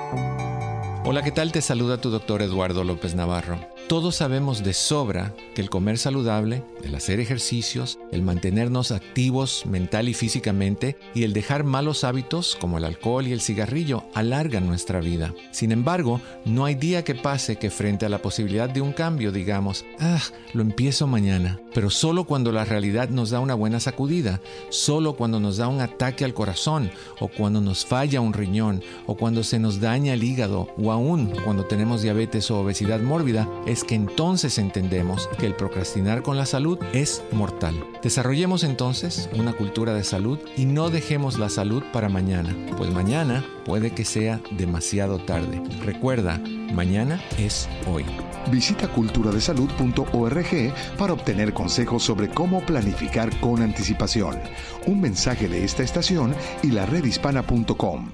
Hola, ¿qué tal? Te saluda tu doctor Eduardo López Navarro. Todos sabemos de sobra que el comer saludable, el hacer ejercicios, el mantenernos activos mental y físicamente y el dejar malos hábitos como el alcohol y el cigarrillo alargan nuestra vida. Sin embargo, no hay día que pase que frente a la posibilidad de un cambio digamos, lo empiezo mañana. Pero solo cuando la realidad nos da una buena sacudida, solo cuando nos da un ataque al corazón o cuando nos falla un riñón o cuando se nos daña el hígado o aún cuando tenemos diabetes o obesidad mórbida, es que entonces entendemos que el procrastinar con la salud es mortal. Desarrollemos entonces una cultura de salud y no dejemos la salud para mañana, pues mañana puede que sea demasiado tarde. Recuerda, mañana es hoy. Visita culturadesalud.org para obtener consejos sobre cómo planificar con anticipación. Un mensaje de esta estación y la redhispana.com.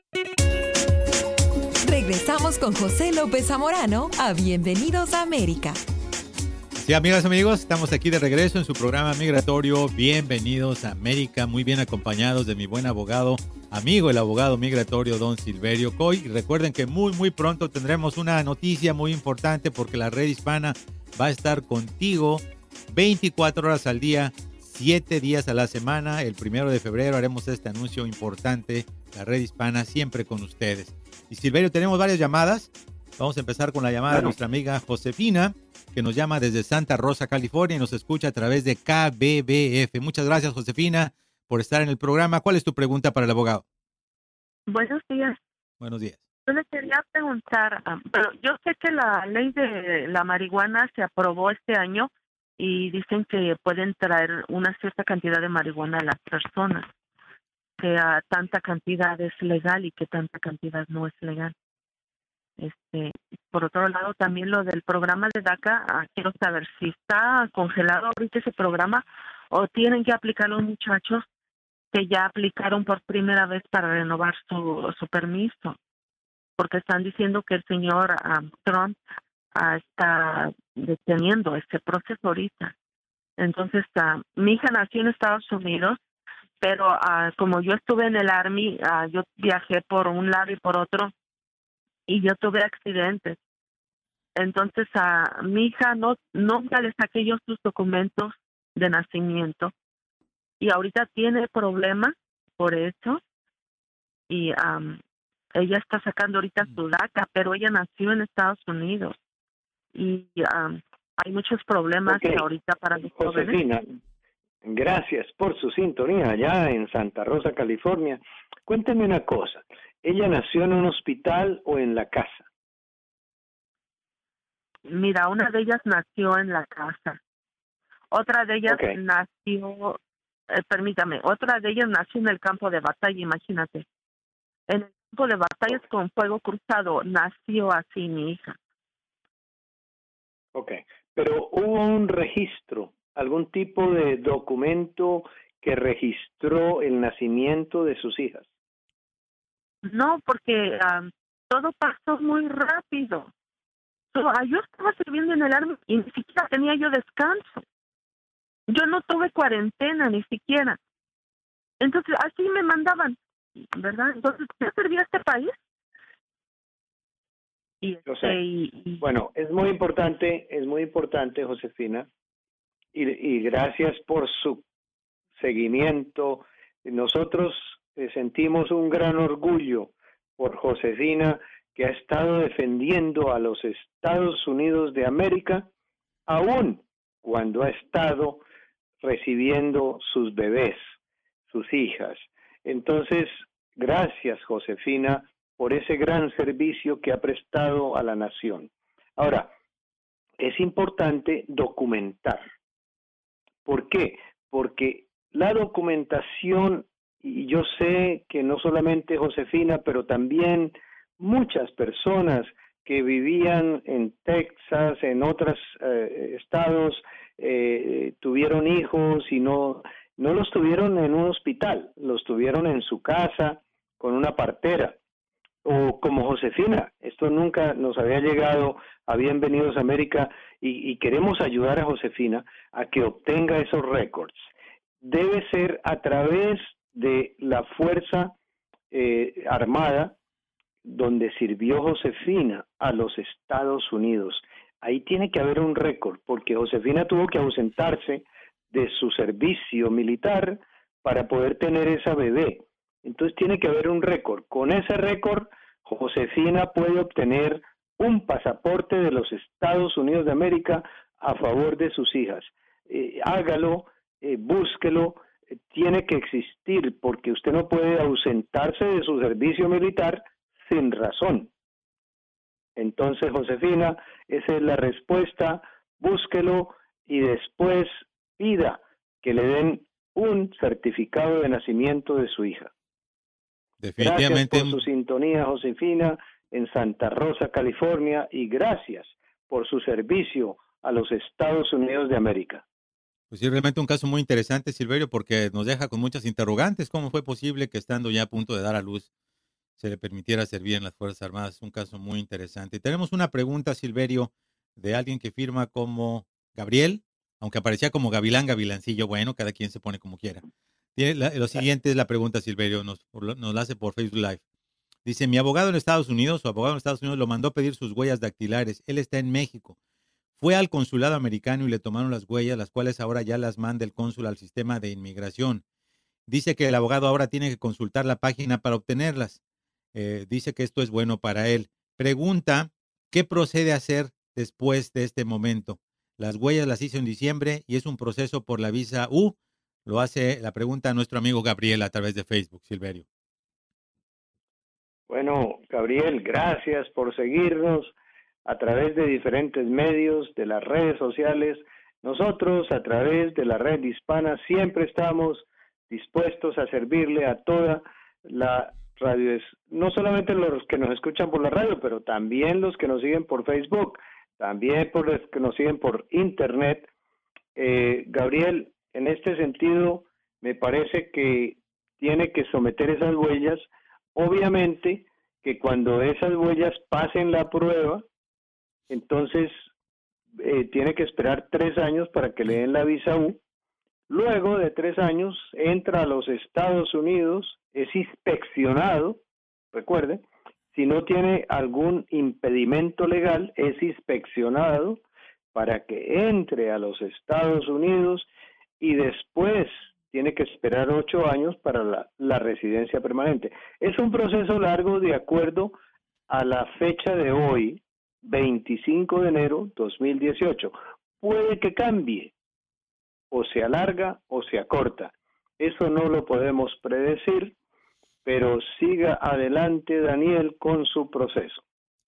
Regresamos con José López Zamorano a Bienvenidos a América. Sí, amigas, amigos, estamos aquí de regreso en su programa migratorio Bienvenidos a América, muy bien acompañados de mi buen abogado, amigo, el abogado migratorio Don Silverio Coy. Y recuerden que muy pronto tendremos una noticia muy importante porque la Red Hispana va a estar contigo 24 horas al día, 7 días a la semana. El 1 de febrero haremos este anuncio importante, la Red Hispana siempre con ustedes. Y Silverio, tenemos varias llamadas. Vamos a empezar con la llamada de nuestra amiga Josefina, que nos llama desde Santa Rosa, California, y nos escucha a través de KBBF. Muchas gracias, Josefina, por estar en el programa. ¿Cuál es tu pregunta para el abogado? Buenos días. Buenos días. Yo le quería preguntar, pero yo sé que la ley de la marihuana se aprobó este año y dicen que pueden traer una cierta cantidad de marihuana a las personas, que tanta cantidad es legal y que tanta cantidad no es legal. Por otro lado, también lo del programa de DACA, quiero saber si está congelado ahorita ese programa o tienen que aplicar los muchachos que ya aplicaron por primera vez para renovar su permiso, porque están diciendo que el señor Trump está deteniendo este proceso ahorita. Entonces, mi hija nació en Estados Unidos, pero como yo estuve en el Army, yo viajé por un lado y por otro, y yo tuve accidentes. Entonces a mi hija nunca le saqué yo sus documentos de nacimiento y ahorita tiene problemas por eso y ella está sacando ahorita su DACA, pero ella nació en Estados Unidos y hay muchos problemas ahorita para los jóvenes. Josefina, gracias por su sintonía allá en Santa Rosa, California. Cuénteme una cosa. ¿Ella nació en un hospital o en la casa? Mira, una de ellas nació en la casa. Otra de ellas nació, otra de ellas nació en el campo de batalla, imagínate. En el campo de batallas con fuego cruzado nació así mi hija. Ok, pero ¿hubo un registro, algún tipo de documento que registró el nacimiento de sus hijas? No, porque todo pasó muy rápido. Yo estaba sirviendo en el Army y ni siquiera tenía yo descanso. Yo no tuve cuarentena ni siquiera. Entonces, así me mandaban, ¿verdad? Entonces, ¿qué servía este país? Bueno, es muy importante, Josefina, y gracias por su seguimiento. Nosotros sentimos un gran orgullo por Josefina, que ha estado defendiendo a los Estados Unidos de América, aún cuando ha estado recibiendo sus bebés, sus hijas. Entonces, gracias, Josefina, por ese gran servicio que ha prestado a la nación. Ahora, es importante documentar. ¿Por qué? Porque la documentación, y yo sé que no solamente Josefina, pero también muchas personas que vivían en Texas, en otros estados, tuvieron hijos y no los tuvieron en un hospital, los tuvieron en su casa con una partera. O como Josefina, esto nunca nos había llegado a Bienvenidos a América y queremos ayudar a Josefina a que obtenga esos récords. Debe ser a través de la Fuerza Armada donde sirvió Josefina a los Estados Unidos. Ahí tiene que haber un récord, porque Josefina tuvo que ausentarse de su servicio militar para poder tener esa bebé. Entonces tiene que haber un récord. Con ese récord, Josefina puede obtener un pasaporte de los Estados Unidos de América a favor de sus hijas. Hágalo, búsquelo, tiene que existir, porque usted no puede ausentarse de su servicio militar sin razón. Entonces, Josefina, esa es la respuesta. Búsquelo y después pida que le den un certificado de nacimiento de su hija. Definitivamente. Gracias por su sintonía, Josefina, en Santa Rosa, California, y gracias por su servicio a los Estados Unidos de América. Pues sí, realmente un caso muy interesante, Silverio, porque nos deja con muchas interrogantes. ¿Cómo fue posible que estando ya a punto de dar a luz se le permitiera servir en las Fuerzas Armadas? Es un caso muy interesante. Y tenemos una pregunta, Silverio, de alguien que firma como Gabriel, aunque aparecía como Gavilán, Gavilancillo. Bueno, cada quien se pone como quiera. Lo siguiente es la pregunta, Silverio, nos la hace por Facebook Live. Dice, mi abogado en Estados Unidos, su abogado en Estados Unidos lo mandó a pedir sus huellas dactilares. Él está en México. Fue al consulado americano y le tomaron las huellas, las cuales ahora ya las manda el cónsul al sistema de inmigración. Dice que el abogado ahora tiene que consultar la página para obtenerlas. Dice que esto es bueno para él. Pregunta, ¿qué procede a hacer después de este momento? Las huellas las hizo en diciembre y es un proceso por la visa U. Lo hace la pregunta a nuestro amigo Gabriel a través de Facebook, Silverio. Bueno, Gabriel, gracias por seguirnos a través de diferentes medios, de las redes sociales. Nosotros, a través de la red hispana, siempre estamos dispuestos a servirle a toda la radio, no solamente los que nos escuchan por la radio, pero también los que nos siguen por Facebook, también por los que nos siguen por Internet. Gabriel, en este sentido, me parece que tiene que someter esas huellas. Obviamente que cuando esas huellas pasen la prueba, entonces tiene que esperar 3 años para que le den la visa U. Luego de 3 años entra a los Estados Unidos, es inspeccionado, recuerde, si no tiene algún impedimento legal, es inspeccionado para que entre a los Estados Unidos y después tiene que esperar 8 años para la residencia permanente. Es un proceso largo de acuerdo a la fecha de hoy, 25 de enero 2018. Puede que cambie, o se alarga o se acorta. Eso no lo podemos predecir, pero siga adelante, Daniel, con su proceso.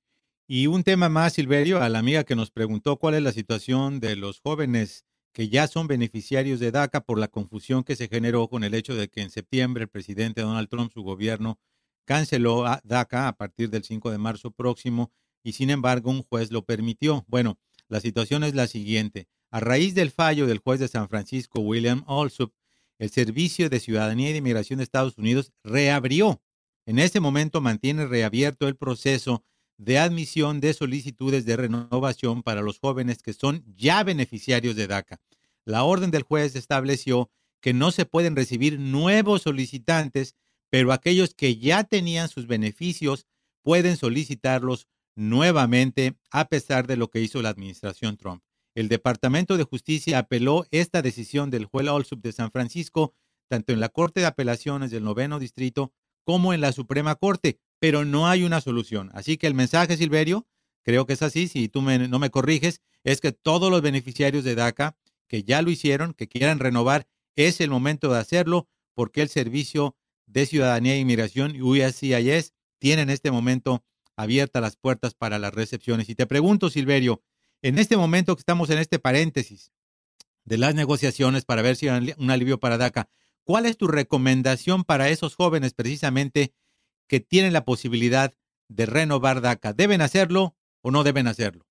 Y un tema más, Silverio, a la amiga que nos preguntó cuál es la situación de los jóvenes que ya son beneficiarios de DACA por la confusión que se generó con el hecho de que en septiembre el presidente Donald Trump, su gobierno, canceló a DACA a partir del 5 de marzo próximo y sin embargo un juez lo permitió. Bueno, la situación es la siguiente. A raíz del fallo del juez de San Francisco, William Alsup, el Servicio de Ciudadanía y de Inmigración de Estados Unidos reabrió. En este momento mantiene reabierto el proceso de admisión de solicitudes de renovación para los jóvenes que son ya beneficiarios de DACA. La orden del juez estableció que no se pueden recibir nuevos solicitantes, pero aquellos que ya tenían sus beneficios pueden solicitarlos nuevamente a pesar de lo que hizo la administración Trump. El Departamento de Justicia apeló esta decisión del juez Alsup de San Francisco, tanto en la Corte de Apelaciones del 9º Distrito como en la Suprema Corte, pero no hay una solución. Así que el mensaje, Silverio, creo que es así, si tú no me corriges, es que todos los beneficiarios de DACA que ya lo hicieron, que quieran renovar, es el momento de hacerlo, porque el Servicio de Ciudadanía e Inmigración, USCIS, tiene en este momento abiertas las puertas para las recepciones. Y te pregunto, Silverio, en este momento que estamos en este paréntesis de las negociaciones para ver si hay un alivio para DACA, ¿cuál es tu recomendación para esos jóvenes precisamente que tienen la posibilidad de renovar DACA? ¿Deben hacerlo o no deben hacerlo?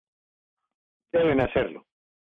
Deben hacerlo.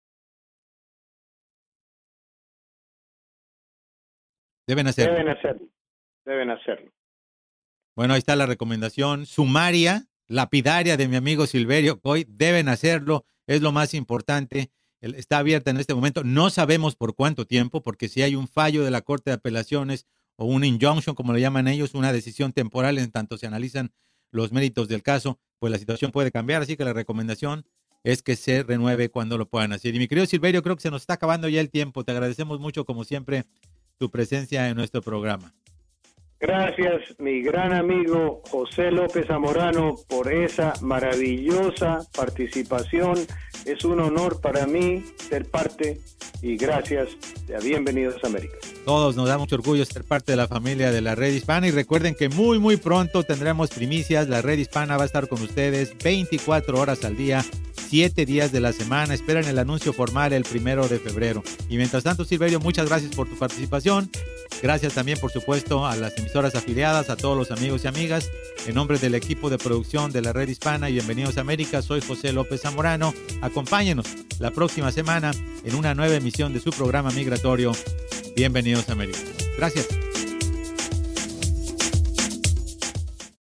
Deben hacerlo. Deben hacerlo. Deben hacerlo. Bueno, ahí está la recomendación sumaria, lapidaria de mi amigo Silverio Coy. Deben hacerlo, es lo más importante. Está abierta en este momento. No sabemos por cuánto tiempo, porque si hay un fallo de la Corte de Apelaciones o un injunction, como le llaman ellos, una decisión temporal en tanto se analizan los méritos del caso, pues la situación puede cambiar. Así que la recomendación es que se renueve cuando lo puedan hacer. Y mi querido Silverio, creo que se nos está acabando ya el tiempo. Te agradecemos mucho, como siempre, tu presencia en nuestro programa. Gracias, mi gran amigo José López Zamorano, por esa maravillosa participación. Es un honor para mí ser parte y gracias. Bienvenidos a América. Todos nos da mucho orgullo ser parte de la familia de la Red Hispana y recuerden que muy pronto tendremos primicias. La Red Hispana va a estar con ustedes 24 horas al día, 7 días de la semana. Esperan el anuncio formal el 1 de febrero. Y mientras tanto, Silverio, muchas gracias por tu participación. Gracias también, por supuesto, a las emisoras afiliadas, a todos los amigos y amigas. En nombre del equipo de producción de la Red Hispana y Bienvenidos a América, soy José López Zamorano. Acompáñenos la próxima semana en una nueva emisión de su programa migratorio Bienvenidos a América. Gracias.